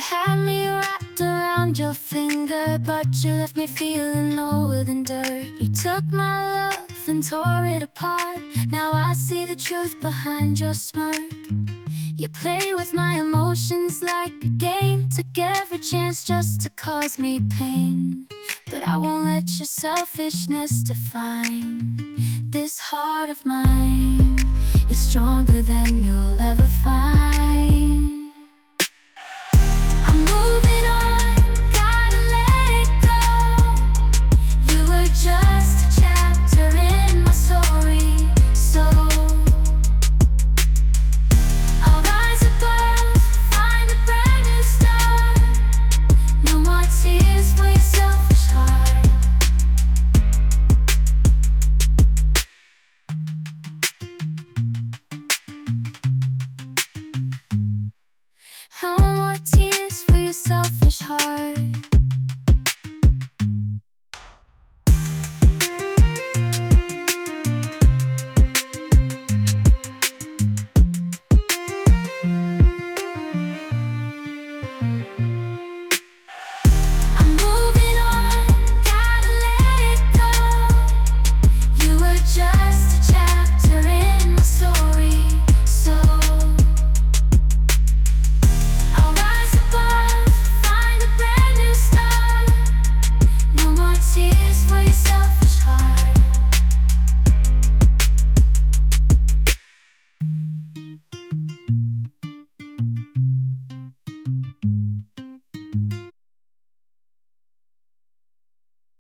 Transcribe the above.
had me wrapped around your finger, but you left me feeling lower than dirt. You took my love and tore it apart. Now I see the truth behind your smirk. You play with my emotions like a game, took every chance just to cause me pain. But I won't let your selfishness define this heart of mine. It's stronger than you'll ever find. I'm moving on, gotta let it go. You were just a chapter in my story, so I'll rise above, find a brand new start. No more tears for your selfish heart. No more tears for your selfish heart.